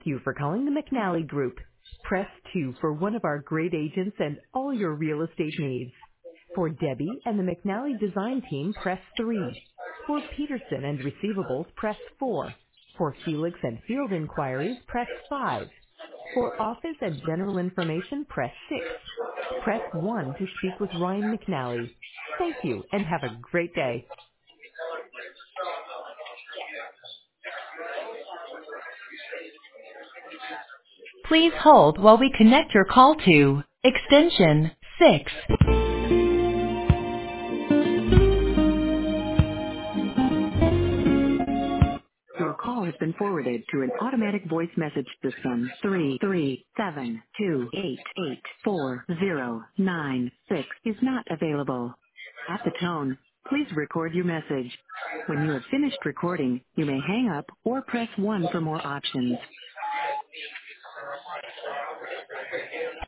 you for calling the McNally Group. Press 2 for one of our great agents and all your real estate needs. For Debbie and the McNally Design Team, press 3. For Peterson and Receivables, press 4. For Helix and Field Inquiries, press 5. For Office and General Information, press 6. Press 1 to speak with Ryan McNally. Thank you and have a great day. Please hold while we connect your call to extension 6. Your call has been forwarded to an automatic voice message system. 337-288-4096 is not available. At the tone, please record your message. When you have finished recording, you may hang up or press 1 for more options.